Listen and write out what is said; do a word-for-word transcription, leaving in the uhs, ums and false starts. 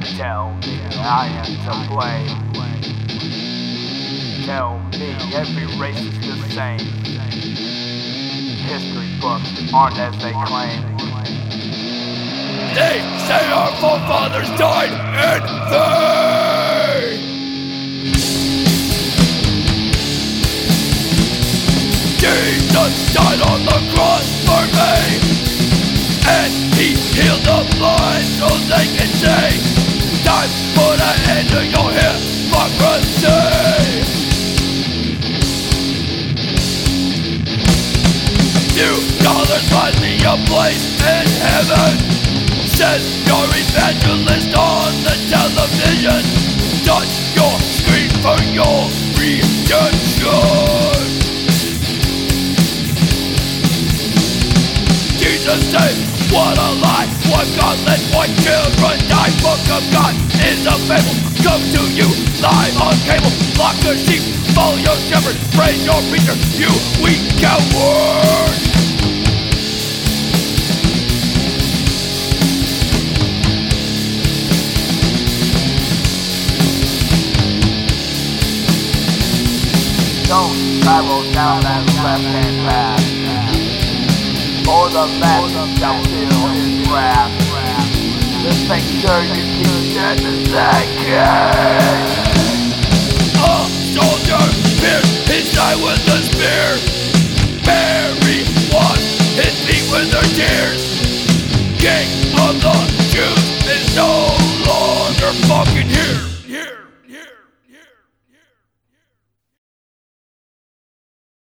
Tell me I am to blame. Tell me every race is the same. History books aren't as they claim. They say our forefathers died in vain. Jesus died on the cross for me, and he healed the blind so they can see. Time for the end of your hypocrisy. Few dollars find me a place in heaven, says your evangelist on the television. Touch your screen for your redemption. Jesus said, what a lie, what God let white children die. Book of God is a fable, come to you live on cable. Flock the sheep, follow your shepherd, praise your preacher, you weak coward. Don't travel down that left-hand path, or the masses shall feel his wrath. Just make sure you keep dead in that cage. A soldier pierced his side with a spear, buried